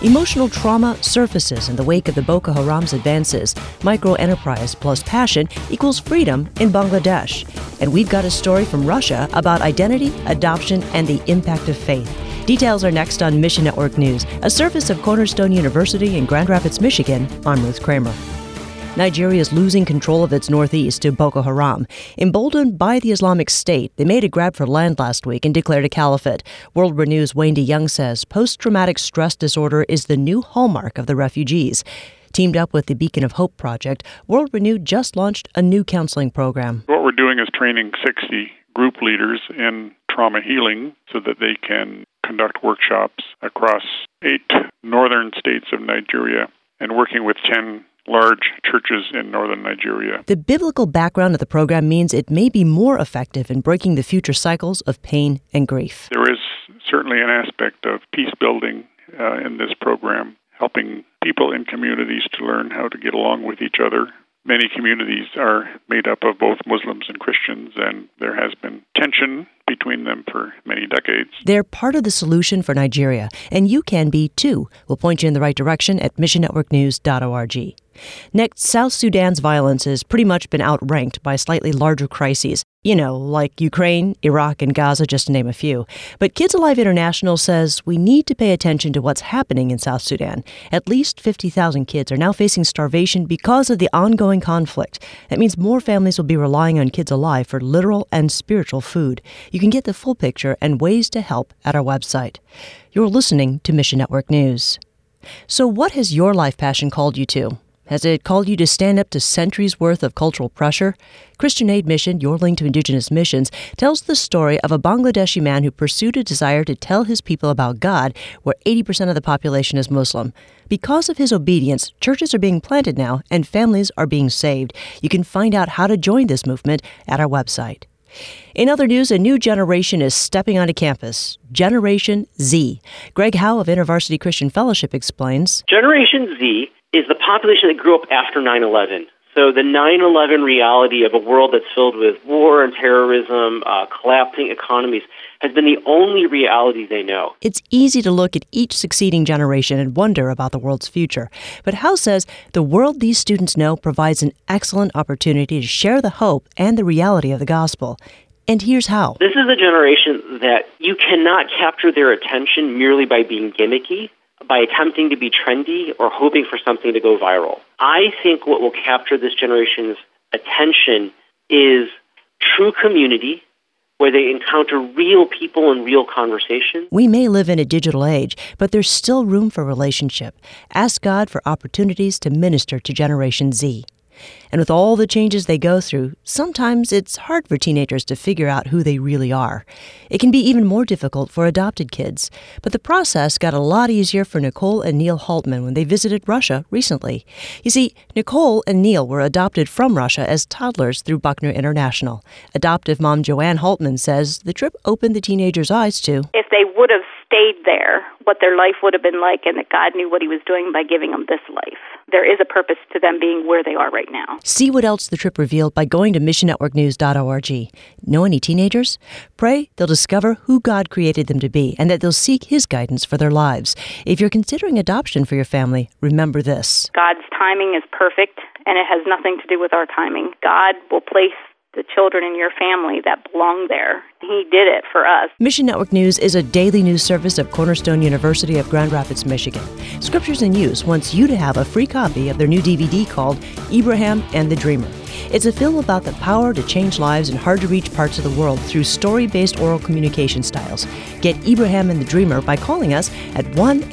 Emotional trauma surfaces in the wake of the Boko Haram's advances. Micro-enterprise plus passion equals freedom in Bangladesh. And we've got a story from Russia about identity, adoption, and the impact of faith. Details are next on Mission Network News, a service of Cornerstone University in Grand Rapids, Michigan. I'm Ruth Kramer. Nigeria is losing control of its northeast to Boko Haram. Emboldened by the Islamic State, they made a grab for land last week and declared a caliphate. World Renew's Wayne DeYoung says post-traumatic stress disorder is the new hallmark of the refugees. Teamed up with the Beacon of Hope Project, World Renew just launched a new counseling program. What we're doing is training 60 group leaders in trauma healing so that they can conduct workshops across 8 northern states of Nigeria and working with 10 large churches in northern Nigeria. The biblical background of the program means it may be more effective in breaking the future cycles of pain and grief. There is certainly an aspect of peace building in this program, helping people in communities to learn how to get along with each other. Many communities are made up of both Muslims and Christians, and there has been tension between them for many decades. They're part of the solution for Nigeria, and you can be too. We'll point you in the right direction at missionnetworknews.org. Next, South Sudan's violence has pretty much been outranked by slightly larger crises. You know, like Ukraine, Iraq, and Gaza, just to name a few. But Kids Alive International says we need to pay attention to what's happening in South Sudan. At least 50,000 kids are now facing starvation because of the ongoing conflict. That means more families will be relying on Kids Alive for literal and spiritual food. You can get the full picture and ways to help at our website. You're listening to Mission Network News. So what has your life passion called you to? Has it called you to stand up to centuries' worth of cultural pressure? Christian Aid Mission, your link to Indigenous missions, tells the story of a Bangladeshi man who pursued a desire to tell his people about God, where 80% of the population is Muslim. Because of his obedience, churches are being planted now and families are being saved. You can find out how to join this movement at our website. In other news, a new generation is stepping onto campus. Generation Z. Greg Howe of InterVarsity Christian Fellowship explains. Generation Z is the population that grew up after 9/11. So the 9/11 reality of a world that's filled with war and terrorism, collapsing economies, has been the only reality they know. It's easy to look at each succeeding generation and wonder about the world's future. But Howe says the world these students know provides an excellent opportunity to share the hope and the reality of the gospel. And here's how. This is a generation that you cannot capture their attention merely by being gimmicky, by attempting to be trendy or hoping for something to go viral. I think what will capture this generation's attention is true community, where they encounter real people and real conversation. We may live in a digital age, but there's still room for relationship. Ask God for opportunities to minister to Generation Z. And with all the changes they go through, sometimes it's hard for teenagers to figure out who they really are. It can be even more difficult for adopted kids. But the process got a lot easier for Nicole and Neil Haltman when they visited Russia recently. You see, Nicole and Neil were adopted from Russia as toddlers through Buckner International. Adoptive mom Joanne Haltman says the trip opened the teenagers' eyes to, if they would have stayed there, what their life would have been like, and that God knew what he was doing by giving them this life. There is a purpose to them being where they are right now. See what else the trip revealed by going to missionnetworknews.org. Know any teenagers? Pray they'll discover who God created them to be and that they'll seek his guidance for their lives. If you're considering adoption for your family, remember this. God's timing is perfect, and it has nothing to do with our timing. God will place the children in your family that belong there. He did it for us. Mission Network News is a daily news service of Cornerstone University of Grand Rapids, Michigan. Scriptures in Use wants you to have a free copy of their new DVD called Abraham and the Dreamer. It's a film about the power to change lives in hard-to-reach parts of the world through story-based oral communication styles. Get Abraham and the Dreamer by calling us at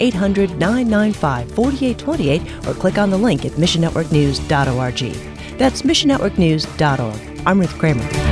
1-800-995-4828 or click on the link at missionnetworknews.org. That's missionnetworknews.org. I'm Ruth Kramer.